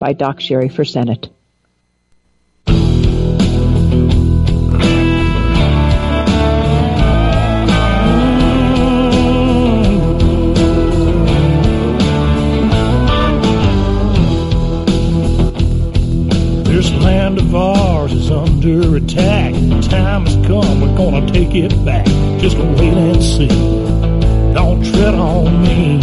by Doc Sherry for Senate. This land of ours is under attack. The time has come, we're gonna take it back. Just wait and see. Don't tread on me.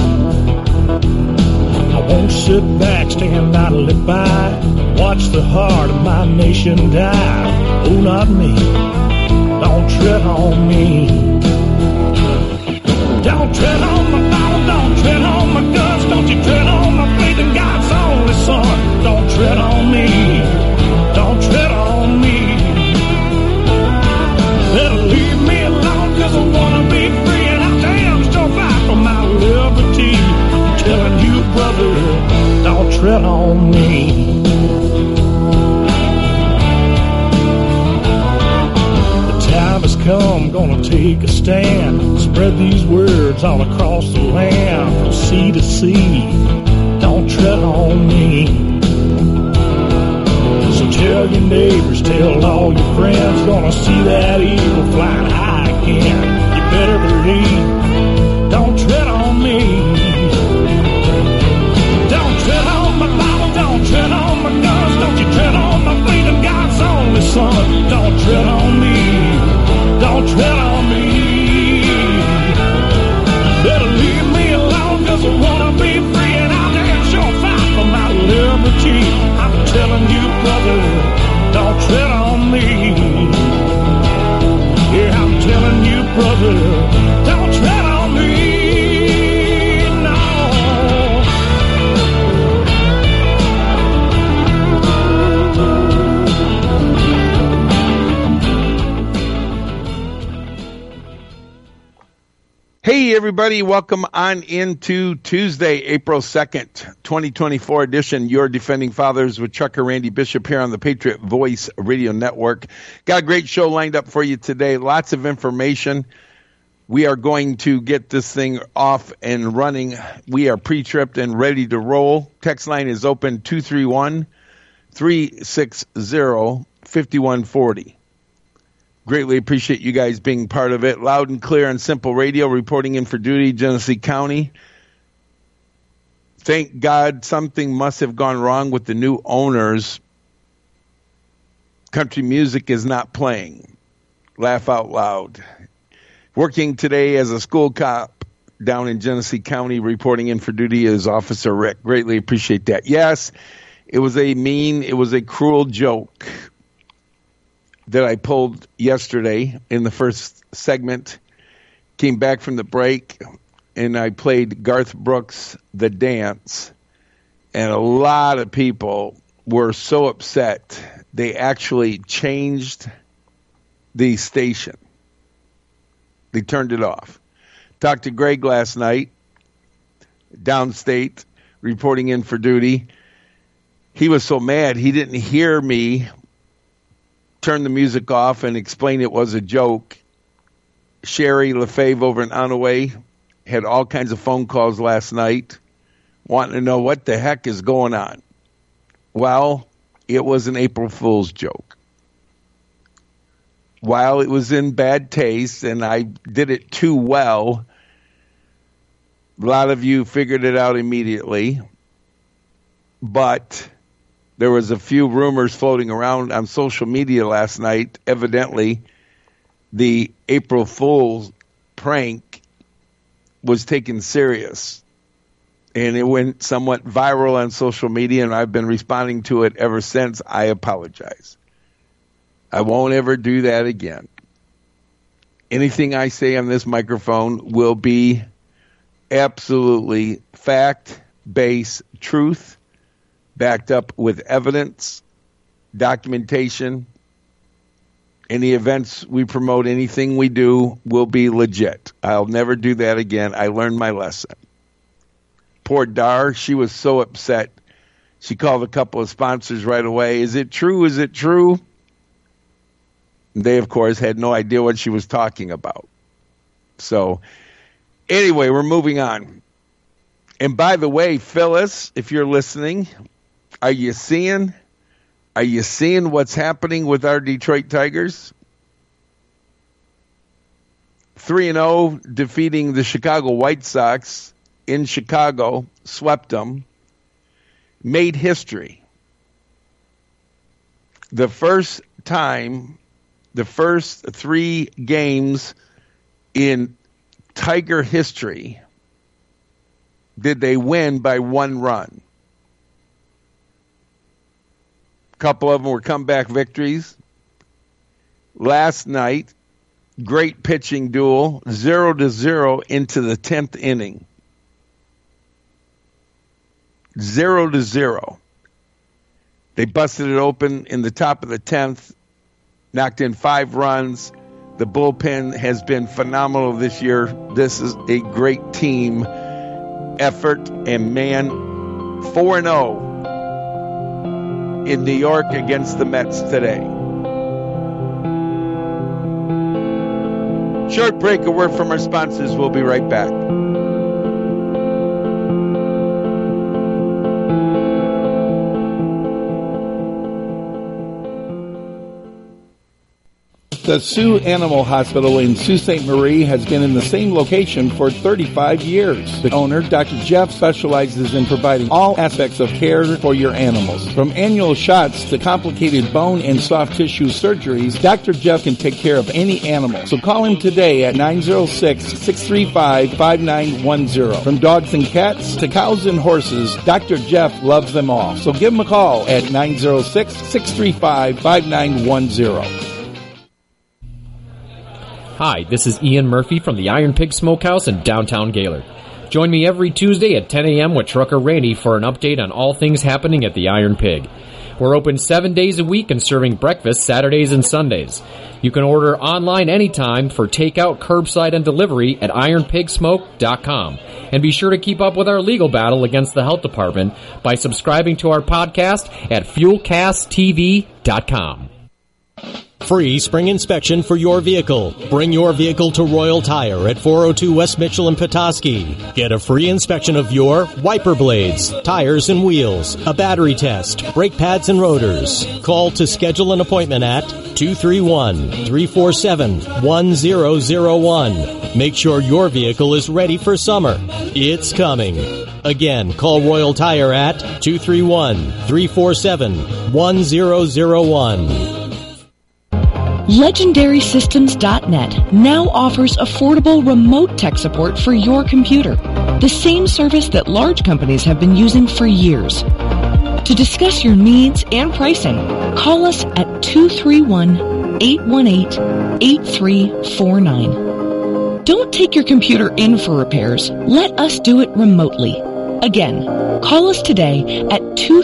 I won't sit back, stand idly by. Watch the heart of my nation die. Oh, not me. Don't tread on me. Don't tread on my Bible, don't tread on my guns. Don't you tread on my faith in God's only Son. Don't tread on me. Don't tread on me. Better leave me alone, cause I wanna be free, and I damn sure fight for my liberty. I'm telling you, brother, don't tread on me. The time has come, gonna take a stand. Spread these words all across the land, from sea to sea. Don't tread on me. So tell your neighbors, tell all your friends, gonna see that eagle flying high again. You better believe, don't tread on me. Don't tread on my Bible, don't tread on my guns. Don't you tread on my faith in God's only Son. Don't tread on me, don't tread on me. Better leave me alone, cause I wanna be free, and I'll damn sure fight for my liberty. I'm telling you, brother, don't tread on me. Yeah, I'm telling you, brother, don't tread on me. No. Hey, everybody. Welcome on into Tuesday, April 2nd, 2024 edition, Your Defending Fathers with Chuck and Randy Bishop here on the Patriot Voice Radio Network. Got a great show lined up for you today. Lots of information. We are going to get this thing off and running. We are pre-tripped and ready to roll. Text line is open 231-360-5140. Greatly appreciate you guys being part of it. Loud and clear and simple radio, reporting in for duty, Genesee County. Thank God something must have gone wrong with the new owners. Country music is not playing. Laugh out loud. Working today as a school cop down in Genesee County, reporting in for duty is Officer Rick. Greatly appreciate that. Yes, it was a cruel joke that I pulled yesterday in the first segment. Came back from the break, and I played Garth Brooks' The Dance, and a lot of people were so upset they actually changed the station. They turned it off. Talked to Greg last night, downstate, reporting in for duty. He was so mad he didn't hear me turn the music off and explain it was a joke. Sherry LaFave over in Onaway had all kinds of phone calls last night wanting to know what the heck is going on. Well, it was an April Fool's joke. While it was in bad taste and I did it too well, a lot of you figured it out immediately, but there was a few rumors floating around on social media last night. Evidently, the April Fool's prank was taken serious, and it went somewhat viral on social media, and I've been responding to it ever since. I apologize. I won't ever do that again. Anything I say on this microphone will be absolutely fact-based truth, backed up with evidence, documentation. Any events we promote, anything we do will be legit. I'll never do that again. I learned my lesson. Poor Dar, she was so upset. She called a couple of sponsors right away. Is it true? Is it true? They, of course, had no idea what she was talking about. So, anyway, we're moving on. And by the way, Phyllis, if you're listening, Are you seeing what's happening with our Detroit Tigers? 3-0, defeating the Chicago White Sox in Chicago, swept them, made history. The first time, the first 3 games in Tiger history did they win by 1 run. A couple of them were comeback victories. Last night, great pitching duel, 0-0 into the 10th inning. 0-0. They busted it open in the top of the 10th, knocked in 5 runs. The bullpen has been phenomenal this year. This is a great team effort. And man, 4-0 in New York against the Mets today. Short break, a word from our sponsors. We'll be right back. The Sioux Animal Hospital in Sault Ste. Marie has been in the same location for 35 years. The owner, Dr. Jeff, specializes in providing all aspects of care for your animals. From annual shots to complicated bone and soft tissue surgeries, Dr. Jeff can take care of any animal. So call him today at 906-635-5910. From dogs and cats to cows and horses, Dr. Jeff loves them all. So give him a call at 906-635-5910. Hi, this is Ian Murphy from the Iron Pig Smokehouse in downtown Gaylord. Join me every Tuesday at 10 a.m. with Trucker Randy for an update on all things happening at the Iron Pig. We're open 7 days a week and serving breakfast Saturdays and Sundays. You can order online anytime for takeout, curbside, and delivery at ironpigsmoke.com. And be sure to keep up with our legal battle against the health department by subscribing to our podcast at fuelcasttv.com. Free spring inspection for your vehicle. Bring your vehicle to Royal Tire at 402 West Mitchell and Petoskey. Get a free inspection of your wiper blades, tires and wheels, a battery test, brake pads and rotors. Call to schedule an appointment at 231-347-1001. Make sure your vehicle is ready for summer. It's coming. Again, call Royal Tire at 231-347-1001. LegendarySystems.net now offers affordable remote tech support for your computer, the same service that large companies have been using for years. To discuss your needs and pricing, call us at 231-818-8349. Don't take your computer in for repairs. Let us do it remotely. Again, call us today at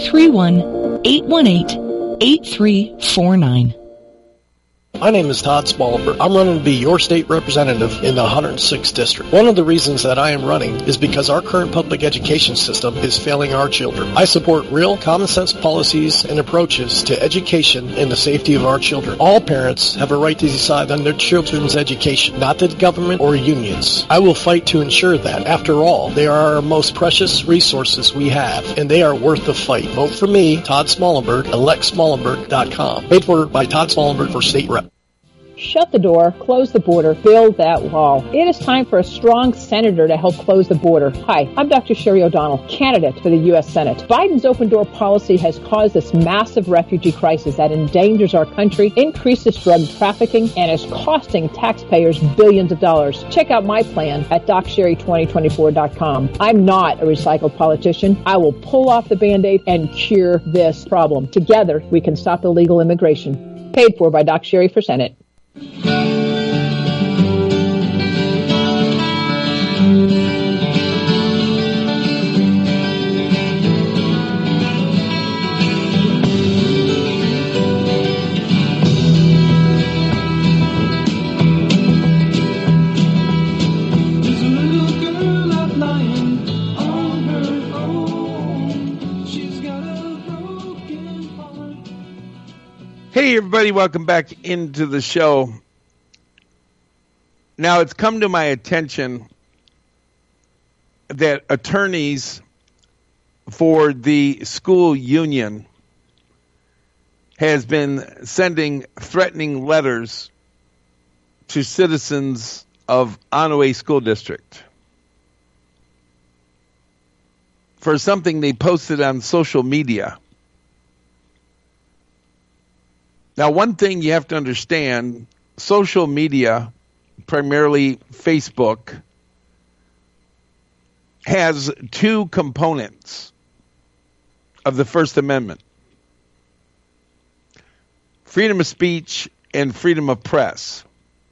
231-818-8349. My name is Todd Smallbert. I'm running to be your state representative in the 106th District. One of the reasons that I am running is because our current public education system is failing our children. I support real common sense policies and approaches to education and the safety of our children. All parents have a right to decide on their children's education, not the government or unions. I will fight to ensure that. After all, they are our most precious resources we have, and they are worth the fight. Vote for me, Todd Smallbert, electsmallenberg.com. Paid for by Todd Smallbert for state rep. Shut the door, close the border, build that wall. It is time for a strong senator to help close the border. Hi, I'm Dr. Sherry O'Donnell, candidate for the U.S. Senate. Biden's open door policy has caused this massive refugee crisis that endangers our country, increases drug trafficking, and is costing taxpayers billions of dollars. Check out my plan at DocSherry2024.com. I'm not a recycled politician. I will pull off the Band-Aid and cure this problem. Together, we can stop illegal immigration. Paid for by Doc Sherry for Senate. Hey, everybody, welcome back into the show. Now, it's come to my attention that attorneys for the school union has been sending threatening letters to citizens of Onaway School District for something they posted on social media. Now, one thing you have to understand, social media, primarily Facebook, has two components of the First Amendment: freedom of speech and freedom of press.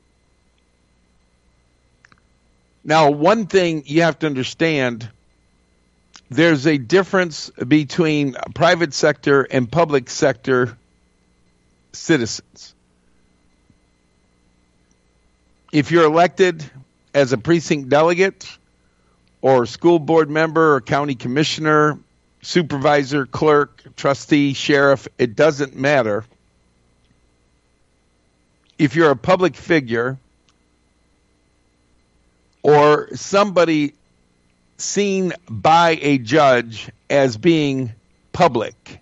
Now, one thing you have to understand, there's a difference between private sector and public sector citizens. If you're elected as a precinct delegate or school board member or county commissioner, supervisor, clerk, trustee, sheriff, it doesn't matter. If you're a public figure or somebody seen by a judge as being public,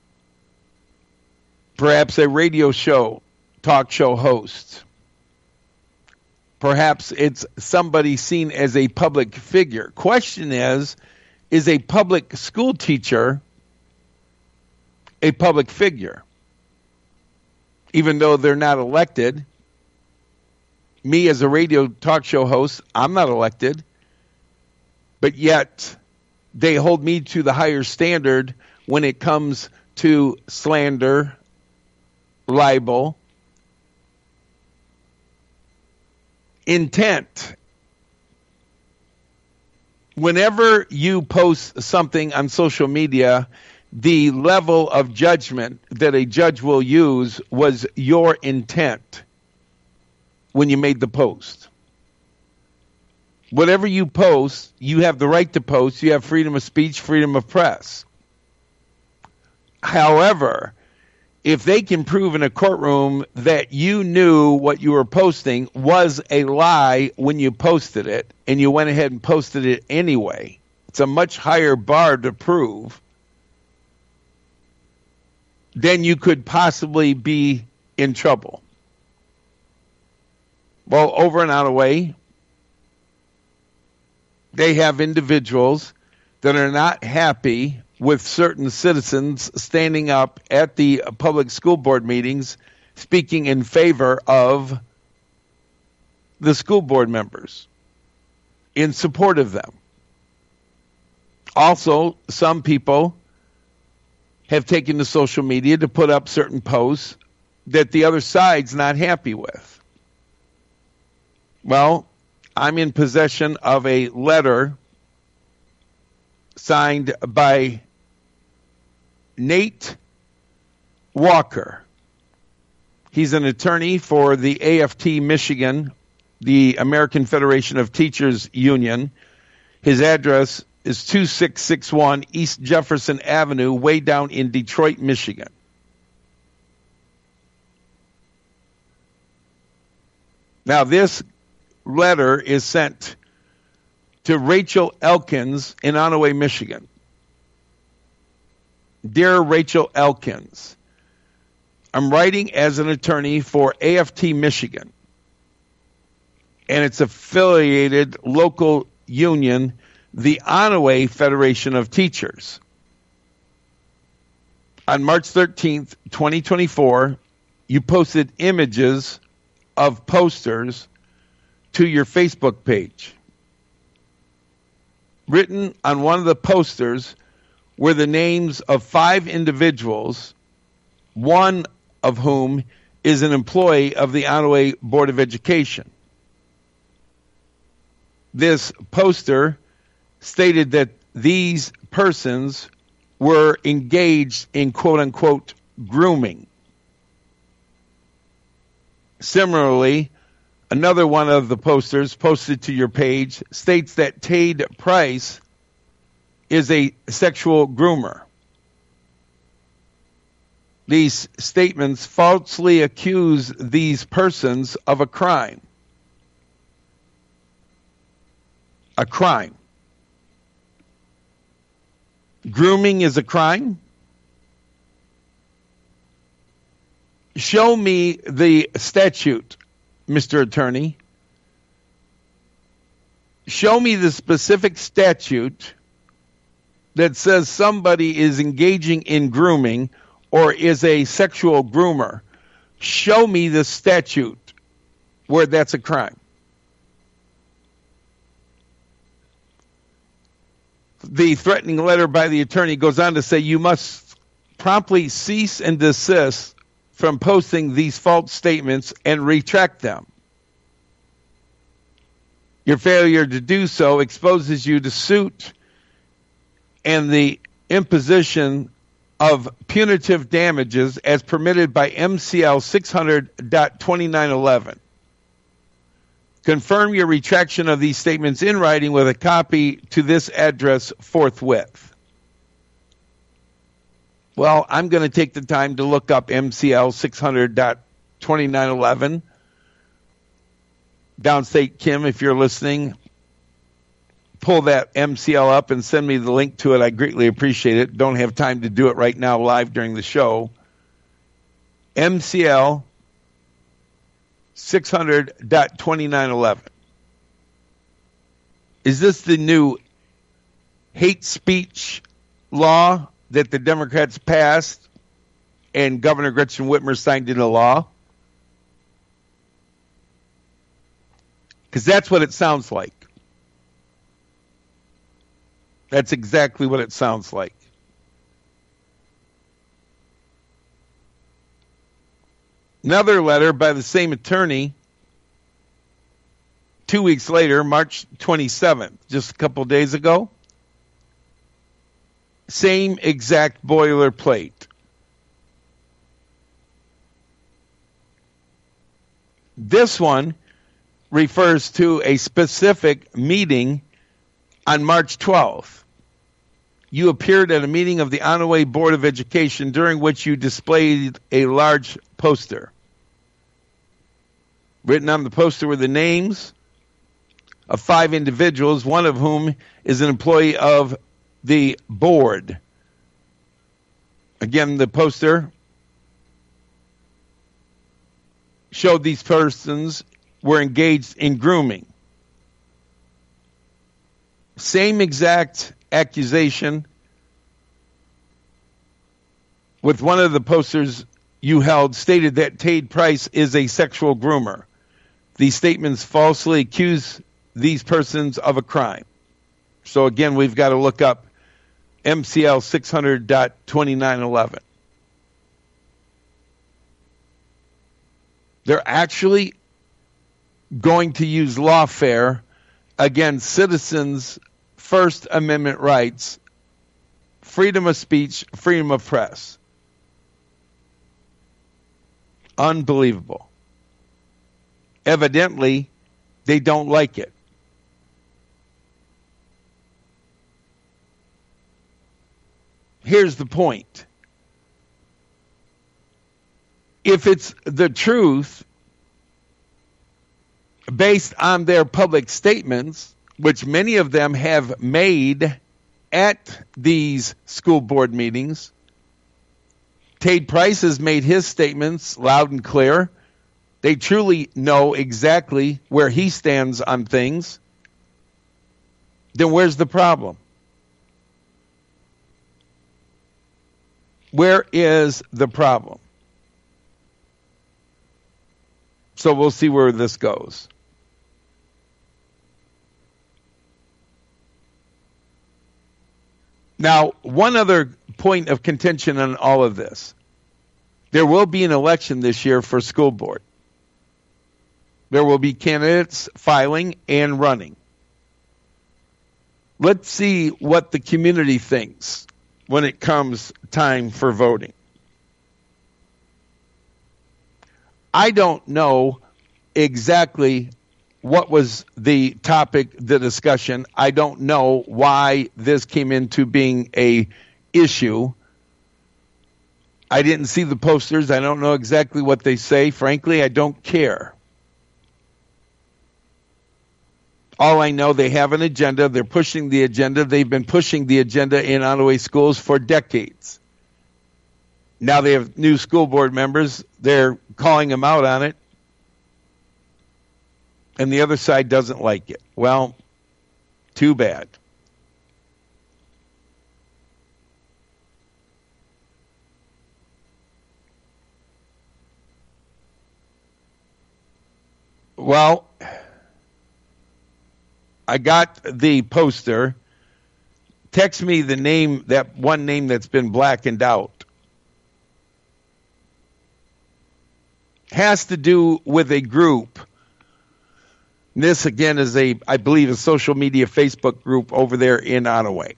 perhaps a radio show, talk show host, perhaps it's somebody seen as a public figure. Question is a public school teacher a public figure? Even though they're not elected, me as a radio talk show host, I'm not elected, but yet they hold me to the higher standard when it comes to slander, libel, intent. Whenever you post something on social media, the level of judgment that a judge will use was your intent when you made the post. Whatever you post, you have the right to post. You have freedom of speech, freedom of press. However, if they can prove in a courtroom that you knew what you were posting was a lie when you posted it, and you went ahead and posted it anyway, it's a much higher bar to prove. Then you could possibly be in trouble. Well, over and Onaway, they have individuals that are not happy with certain citizens standing up at the public school board meetings speaking in favor of the school board members, in support of them. Also, some people have taken to social media to put up certain posts that the other side's not happy with. Well, I'm in possession of a letter signed by Nate Walker. He's an attorney for the AFT Michigan, the American Federation of Teachers Union. His address is 2661 East Jefferson Avenue, way down in Detroit, Michigan. Now, this letter is sent to Rachel Elkins in Onaway, Michigan. Dear Rachel Elkins, I'm writing as an attorney for AFT Michigan and its affiliated local union, the Onaway Federation of Teachers. On March 13th, 2024, you posted images of posters to your Facebook page. Written on one of the posters were the names of 5 individuals, one of whom is an employee of the Onaway Board of Education. This poster stated that these persons were engaged in quote-unquote grooming. Similarly, another one of the posters posted to your page states that Tade Price is a sexual groomer. These statements falsely accuse these persons of a crime. A crime. grooming is a crime? Show me the statute, Mr. Attorney. Show me the specific statute that says somebody is engaging in grooming or is a sexual groomer. Show me the statute where that's a crime. The threatening letter by the attorney goes on to say you must promptly cease and desist from posting these false statements and retract them. Your failure to do so exposes you to suit and the imposition of punitive damages as permitted by MCL 600.2911. Confirm your retraction of these statements in writing with a copy to this address forthwith. Well, I'm going to take the time to look up MCL 600.2911. Downstate Kim, if you're listening, pull that MCL up and send me the link to it. I greatly appreciate it. Don't have time to do it right now live during the show. MCL 600.2911. Is this the new hate speech law that the Democrats passed and Governor Gretchen Whitmer signed into law? Because that's what it sounds like. That's exactly what it sounds like. Another letter by the same attorney 2 weeks later, March 27th, just a couple days ago. Same exact boilerplate. This one refers to a specific meeting on March 12th. You appeared at a meeting of the Onaway Board of Education during which you displayed a large poster. Written on the poster were the names of 5 individuals, one of whom is an employee of the board. Again, the poster showed these persons were engaged in grooming. Same exact accusation with one of the posters you held stated that Tade Price is a sexual groomer. These statements falsely accuse these persons of a crime. So again, we've got to look up MCL 600.2911. They're actually going to use lawfare against citizens' First Amendment rights, freedom of speech, freedom of press. Unbelievable. Evidently, they don't like it. Here's the point. If it's the truth, based on their public statements, which many of them have made at these school board meetings, Tade Price has made his statements loud and clear. They truly know exactly where he stands on things. Then where's the problem? Where is the problem? So we'll see where this goes. Now, one other point of contention on all of this. There will be an election this year for school board. There will be candidates filing and running. Let's see what the community thinks when it comes time for voting. I don't know exactly what was the topic, the discussion. I don't know why this came into being a issue. I didn't see the posters. I don't know exactly what they say. Frankly, I don't care. All I know, they have an agenda. They're pushing the agenda. They've been pushing the agenda in Onaway schools for decades. Now they have new school board members. They're calling them out on it. And the other side doesn't like it. Well, too bad. Well, I got the poster. Text me the name, that one name that's been blackened out. Has to do with a group. This, again, is I believe, a social media Facebook group over there in Onaway.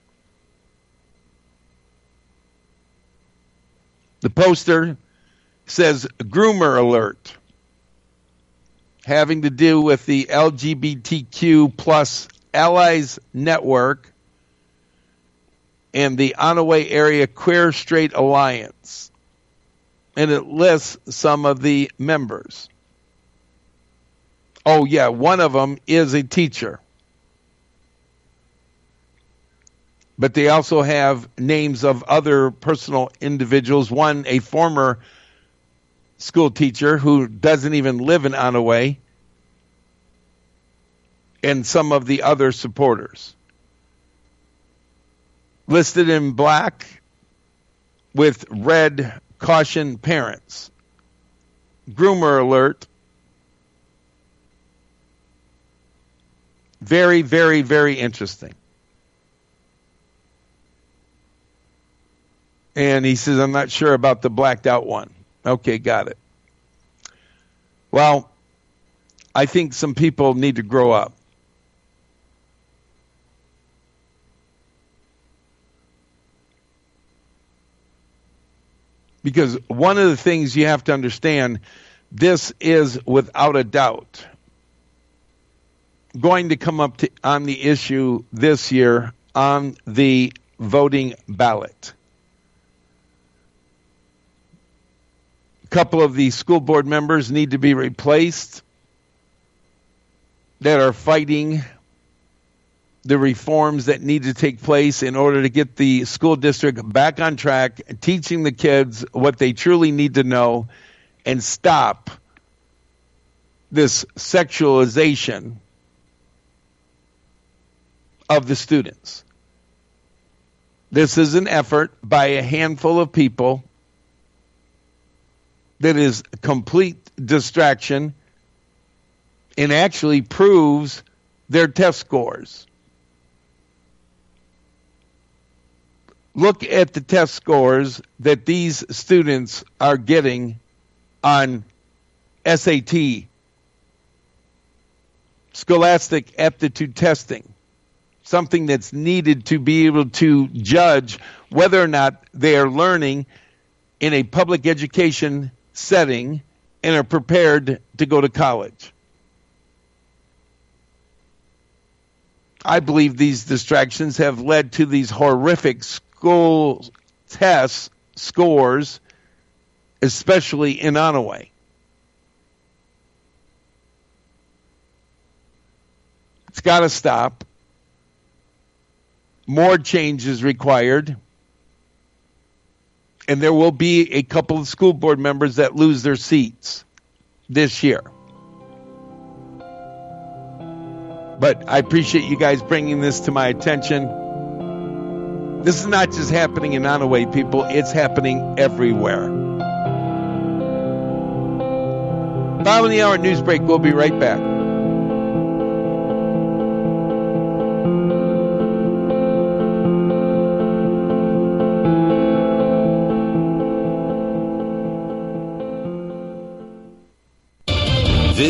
The poster says, groomer alert. Having to do with the LGBTQ plus Allies Network and the Onaway Area Queer Straight Alliance. And it lists some of the members. Oh, yeah, one of them is a teacher. But they also have names of other personal individuals. One, a former school teacher who doesn't even live in Onaway, and some of the other supporters. Listed in black with red, caution parents. Groomer alert. Very, very, very interesting. And he says, I'm not sure about the blacked out one. Okay, got it. Well, I think some people need to grow up. Because one of the things you have to understand, this is without a doubt going to come up on the issue this year on the voting ballot. Couple of the school board members need to be replaced that are fighting the reforms that need to take place in order to get the school district back on track, teaching the kids what they truly need to know, and stop this sexualization of the students. This is an effort by a handful of people that is complete distraction and actually proves their test scores. Look at the test scores that these students are getting on SAT, Scholastic Aptitude Testing, something that's needed to be able to judge whether or not they are learning in a public education setting and are prepared to go to college. I believe these distractions have led to these horrific school test scores, especially in Onaway. It's got to stop. More change is required. And there will be a couple of school board members that lose their seats this year. But I appreciate you guys bringing this to my attention. This is not just happening in Onaway, people. It's happening everywhere. Bottom of the hour news break. We'll be right back.